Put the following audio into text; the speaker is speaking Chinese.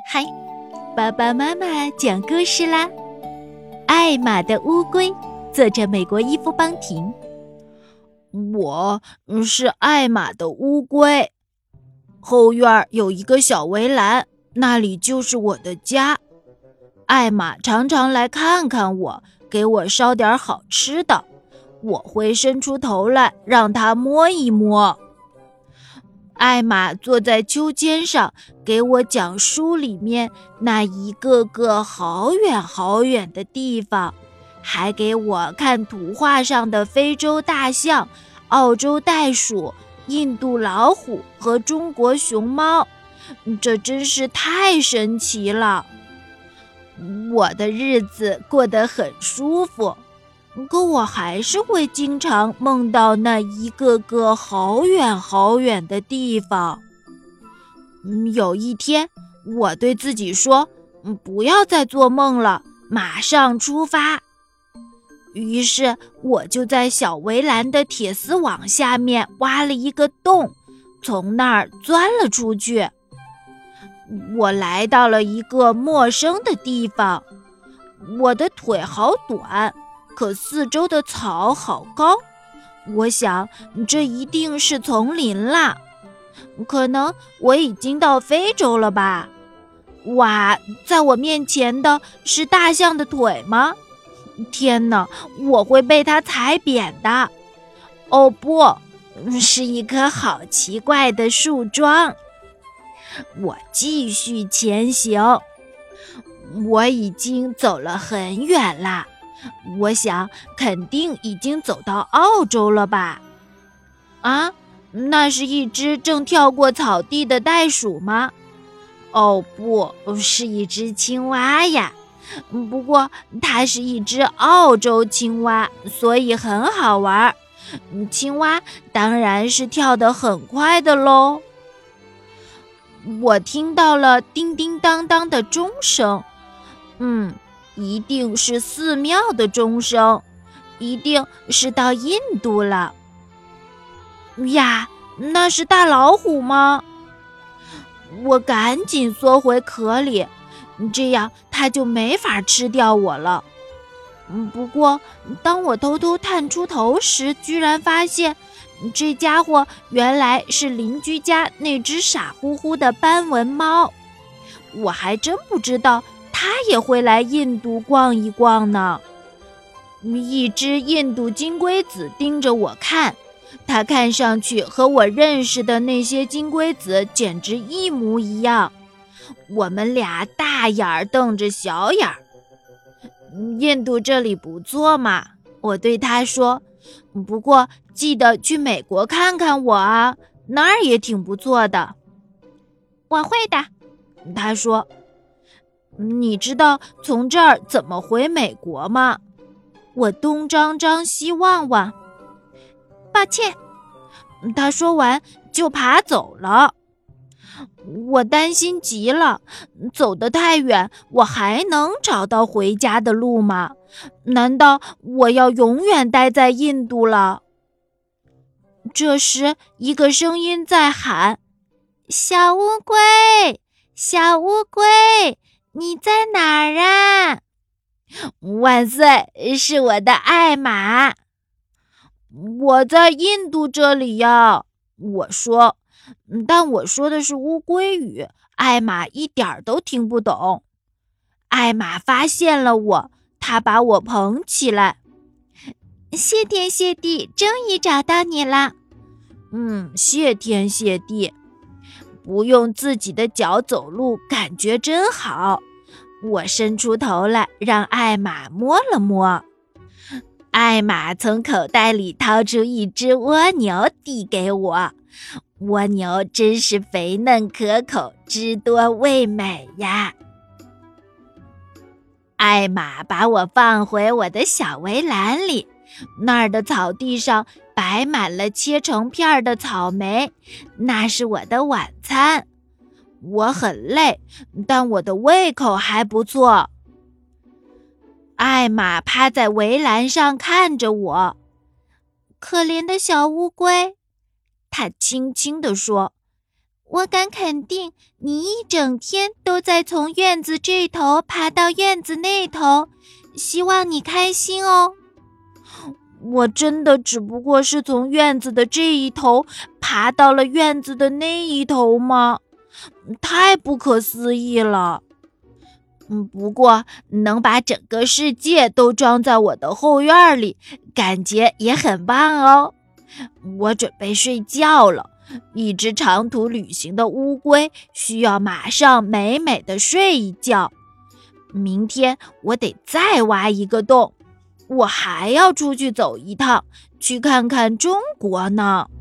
嗨，爸爸妈妈讲故事啦！艾玛的乌龟，作者美国伊夫邦廷。 我是艾玛的乌龟，后院有一个小围栏，那里就是我的家。艾玛常常来看看我，给我烧点好吃的，我会伸出头来让她摸一摸。艾玛坐在秋千上，给我讲书里面那一个个好远好远的地方，还给我看图画上的非洲大象、澳洲袋鼠、印度老虎和中国熊猫，这真是太神奇了。我的日子过得很舒服，可我还是会经常梦到那一个个好远好远的地方。有一天，我对自己说，不要再做梦了，马上出发。于是，我就在小围栏的铁丝网下面挖了一个洞，从那儿钻了出去。我来到了一个陌生的地方，我的腿好短，可四周的草好高，我想这一定是丛林啦。可能我已经到非洲了吧？哇，在我面前的是大象的腿吗？天哪，我会被它踩扁的。哦不，是一棵好奇怪的树桩。我继续前行，我已经走了很远啦。我想肯定已经走到澳洲了吧？啊，那是一只正跳过草地的袋鼠吗？哦不，是一只青蛙呀。不过它是一只澳洲青蛙，所以很好玩。青蛙当然是跳得很快的咯。我听到了叮叮当当的钟声，一定是寺庙的钟声，一定是到印度了。呀，那是大老虎吗？我赶紧缩回壳里，这样它就没法吃掉我了。不过当我偷偷探出头时，居然发现这家伙原来是邻居家那只傻乎乎的斑纹猫。我还真不知道它也会来印度逛一逛呢。一只印度金龟子盯着我看，它看上去和我认识的那些金龟子简直一模一样。我们俩大眼儿瞪着小眼儿。印度这里不错嘛，我对他说，不过记得去美国看看我啊，那儿也挺不错的。 我会的， 他说。你知道从这儿怎么回美国吗？我东张张西望望。 抱歉， 他说完就爬走了。我担心极了，走得太远，我还能找到回家的路吗？难道我要永远待在印度了？这时，一个声音在喊：“ 小乌龟，小乌龟，你在哪儿啊？” 万岁，是我的艾玛。我在印度这里呀，我说。但我说的是乌龟语，艾玛一点儿都听不懂。艾玛发现了我，她把我捧起来。 谢天谢地，终于找到你了。 谢天谢地，不用自己的脚走路，感觉真好。我伸出头来，让艾玛摸了摸。艾玛从口袋里掏出一只蜗牛，递给我。蜗牛真是肥嫩可口，汁多味美呀。艾玛把我放回我的小围栏里，那儿的草地上摆满了切成片的草莓，那是我的晚餐。我很累，但我的胃口还不错。艾玛趴在围栏上看着我， 可怜的小乌龟， 她轻轻地说， 我敢肯定，你一整天都在从院子这头爬到院子那头，希望你开心哦。 我真的只不过是从院子的这一头爬到了院子的那一头吗？太不可思议了。不过能把整个世界都装在我的后院里，感觉也很棒哦。我准备睡觉了。一只长途旅行的乌龟需要马上美美的睡一觉。明天我得再挖一个洞，我还要出去走一趟，去看看中国呢。